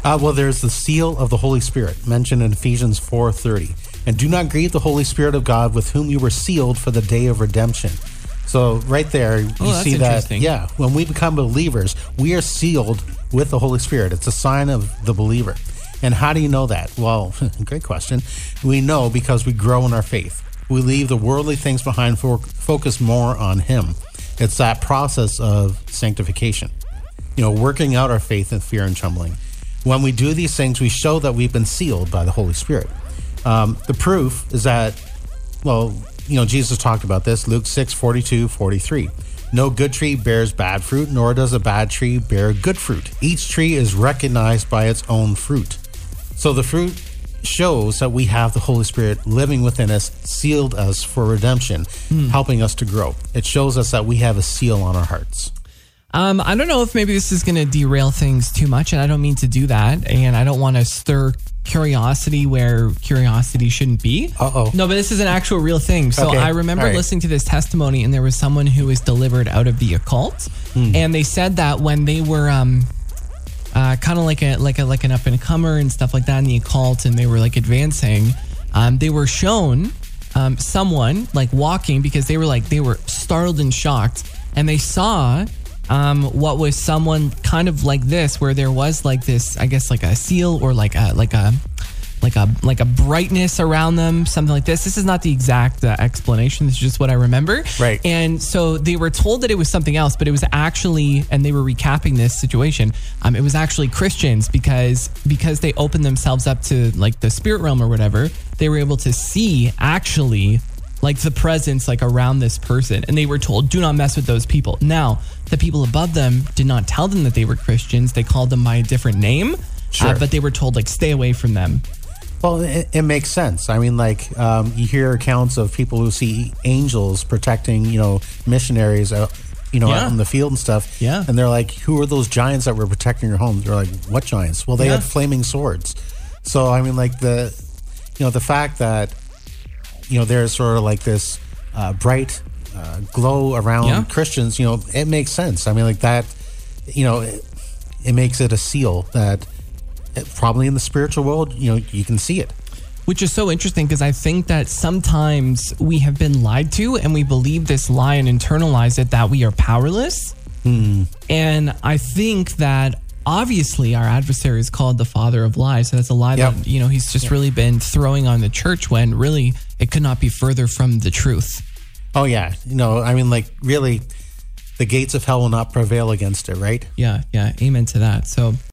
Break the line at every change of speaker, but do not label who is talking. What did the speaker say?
Well, there's the seal of the Holy Spirit mentioned in Ephesians 4:30. And do not grieve the Holy Spirit of God, with whom you were sealed for the day of redemption. So right there, you see that, when we become believers, we are sealed with the Holy Spirit. It's a sign of the believer. And how do you know that? Well, great question. We know because we grow in our faith. We leave the worldly things behind, focus more on Him. It's that process of sanctification, working out our faith in fear and trembling. When we do these things, we show that we've been sealed by the Holy Spirit. The proof is that, Jesus talked about this, Luke 6:42-43. No good tree bears bad fruit, nor does a bad tree bear good fruit. Each tree is recognized by its own fruit. So the fruit shows that we have the Holy Spirit living within us, sealed us for redemption, helping us to grow. It shows us that we have a seal on our hearts.
I don't know if maybe this is going to derail things too much, and I don't mean to do that, and I don't want to stir curiosity where curiosity shouldn't be.
Uh-oh.
No, but this is an actual real thing. So
okay.
I remember listening to this testimony, and there was someone who was delivered out of the occult, and they said that when they were kind of like an up and comer and stuff like that in the occult, and they were like advancing, they were shown someone like walking, because they were startled and shocked, and they saw what was someone kind of like this, where there was like this, I guess, like a seal or like a brightness around them, something like this. This is not the exact explanation. This is just what I remember.
Right.
And so they were told that it was something else, but it was actually, and they were recapping this situation. It was actually Christians, because they opened themselves up to like the spirit realm or whatever. They were able to see actually like the presence like around this person, and they were told, do not mess with those people. Now, the people above them did not tell them that they were Christians. They called them by a different name, but they were told like stay away from them.
Well, it makes sense. I mean, like you hear accounts of people who see angels protecting, missionaries, out in the field and stuff.
Yeah.
And they're like, who are those giants that were protecting your home? They're like, what giants? Well, they had flaming swords. So, I mean, like the fact that, there's sort of like this bright glow around Christians, it makes sense. I mean, like that, it makes it a seal that probably in the spiritual world, you can see it.
Which is so interesting, because I think that sometimes we have been lied to, and we believe this lie and internalize it, that we are powerless. And I think that obviously our adversary is called the father of lies. So that's a lie that, he's just really been throwing on the church, when really it could not be further from the truth.
Oh, yeah. I mean, like, really, the gates of hell will not prevail against it, right?
Yeah. Amen to that. So